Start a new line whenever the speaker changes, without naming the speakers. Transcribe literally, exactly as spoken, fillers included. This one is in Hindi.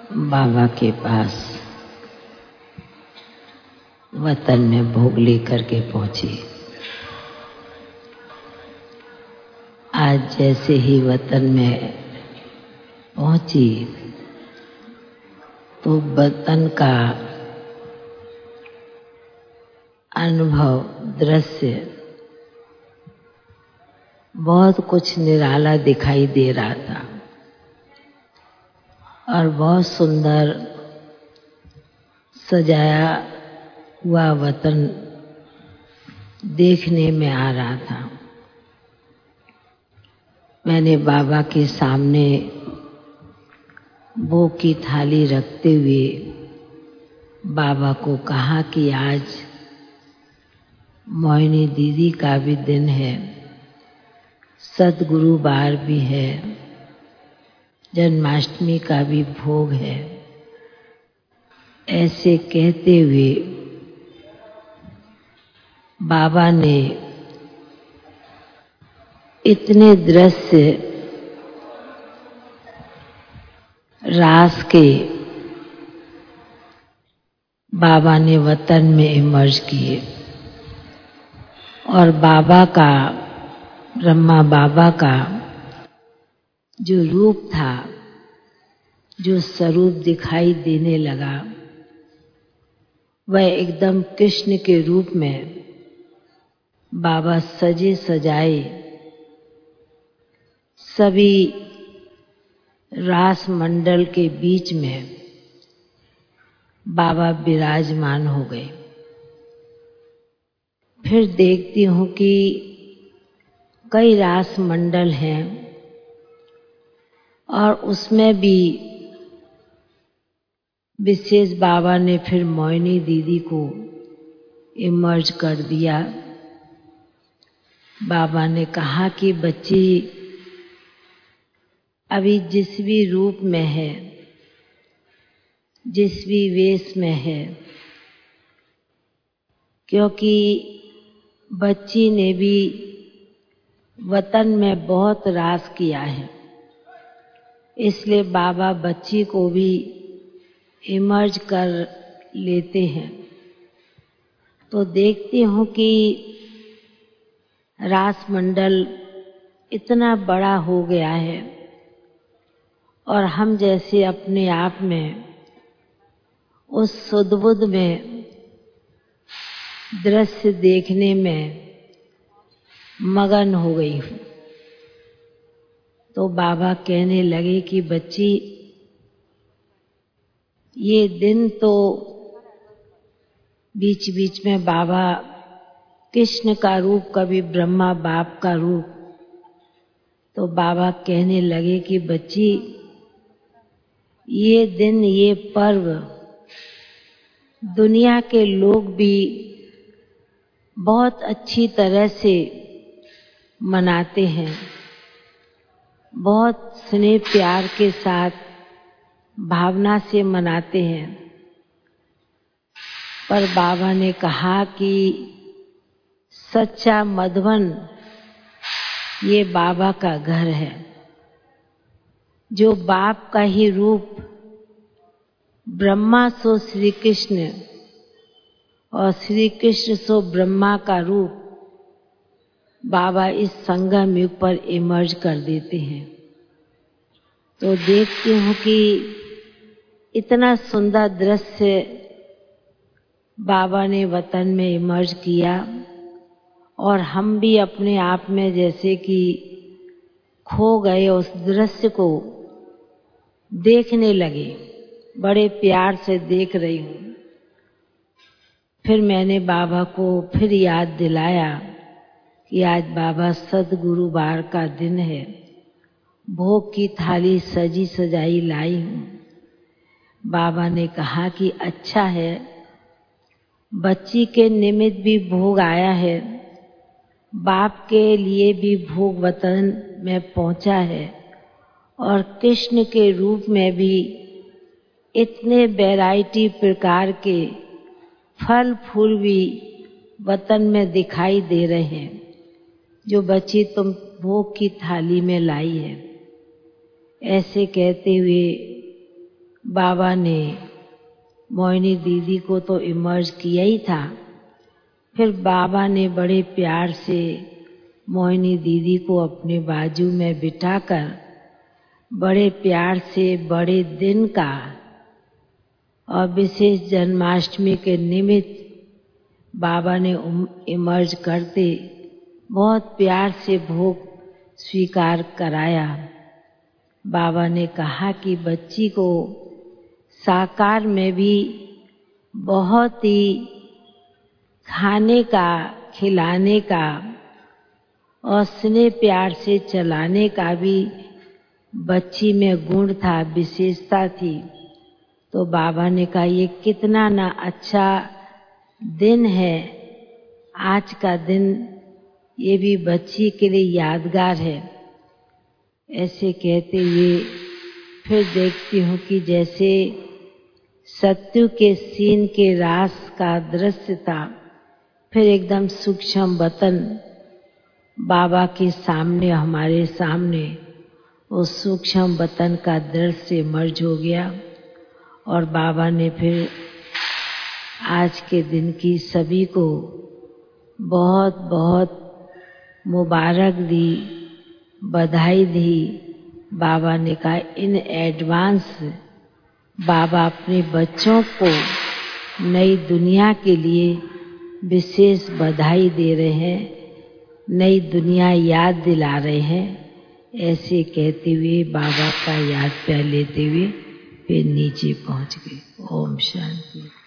बाबा के पास वतन में भोग लेकर के पहुंची। आज जैसे ही वतन में पहुंची तो वतन का अनुभव, दृश्य बहुत कुछ निराला दिखाई दे रहा था और बहुत सुंदर सजाया हुआ वतन देखने में आ रहा था। मैंने बाबा के सामने भोग की थाली रखते हुए बाबा को कहा कि आज मोहिनी दीदी का भी दिन है, सद्गुरु बार भी है, जन्माष्टमी का भी भोग है। ऐसे कहते हुए बाबा ने इतने दृश्य रास के बाबा ने वतन में इमर्ज किए और बाबा का, ब्रह्मा बाबा का जो रूप था, जो स्वरूप दिखाई देने लगा, वह एकदम कृष्ण के रूप में बाबा सजे सजाए सभी रास मंडल के बीच में बाबा विराजमान हो गए। फिर देखती हूँ कि कई रास मंडल हैं और उसमें भी विशेष बाबा ने फिर मोहिनी दीदी को इमर्ज कर दिया। बाबा ने कहा कि बच्ची अभी जिस भी रूप में है, जिस भी वेश में है, क्योंकि बच्ची ने भी वतन में बहुत रास किया है, इसलिए बाबा बच्ची को भी इमर्ज कर लेते हैं। तो देखती हूँ कि रास मंडल इतना बड़ा हो गया है और हम जैसे अपने आप में उस सुध-बुध में दृश्य देखने में मगन हो गई हूँ। तो बाबा कहने लगे कि बच्ची, ये दिन तो बीच बीच में बाबा कृष्ण का रूप, कभी ब्रह्मा बाप का रूप, तो बाबा कहने लगे कि बच्ची, ये दिन, ये पर्व दुनिया के लोग भी बहुत अच्छी तरह से मनाते हैं, बहुत स्नेह प्यार के साथ, भावना से मनाते हैं। पर बाबा ने कहा कि सच्चा मधुबन ये बाबा का घर है, जो बाप का ही रूप, ब्रह्मा सो श्री कृष्ण और श्री कृष्ण सो ब्रह्मा का रूप बाबा इस संगम युग पर इमर्ज कर देते हैं। तो देखती हूँ कि इतना सुंदर दृश्य बाबा ने वतन में इमर्ज किया और हम भी अपने आप में जैसे कि खो गए, उस दृश्य को देखने लगे, बड़े प्यार से देख रही हूँ। फिर मैंने बाबा को फिर याद दिलाया कि आज बाबा सद्गुरु बार का दिन है, भोग की थाली सजी सजाई लाई हूँ। बाबा ने कहा कि अच्छा है, बच्ची के निमित्त भी भोग आया है, बाप के लिए भी भोग वतन में पहुंचा है और कृष्ण के रूप में भी इतने वैरायटी प्रकार के फल फूल भी वतन में दिखाई दे रहे हैं, जो बच्ची तुम भोग की थाली में लाई है। ऐसे कहते हुए बाबा ने मोहिनी दीदी को तो इमर्ज किया ही था, फिर बाबा ने बड़े प्यार से मोहिनी दीदी को अपने बाजू में बिठाकर बड़े प्यार से बड़े दिन का और विशेष जन्माष्टमी के निमित्त बाबा ने इमर्ज करते बहुत प्यार से भोग स्वीकार कराया। बाबा ने कहा कि बच्ची को साकार में भी बहुत ही खाने का, खिलाने का और स्नेह प्यार से चलाने का भी बच्ची में गुण था, विशेषता थी। तो बाबा ने कहा ये कितना ना अच्छा दिन है, आज का दिन ये भी बच्ची के लिए यादगार है। ऐसे कहते हुए फिर देखती हूँ कि जैसे सत्यु के सीन के रास का दृश्य था, फिर एकदम सूक्ष्म वतन बाबा के सामने, हमारे सामने उस सूक्ष्म वतन का दृश्य मर्ज हो गया। और बाबा ने फिर आज के दिन की सभी को बहुत बहुत मुबारक दी, बधाई दी। बाबा ने कहा इन एडवांस बाबा अपने बच्चों को नई दुनिया के लिए विशेष बधाई दे रहे हैं, नई दुनिया याद दिला रहे हैं। ऐसे कहते हुए बाबा का याद प्यार लेते हुए फिर नीचे पहुंच गए। ओम शांति।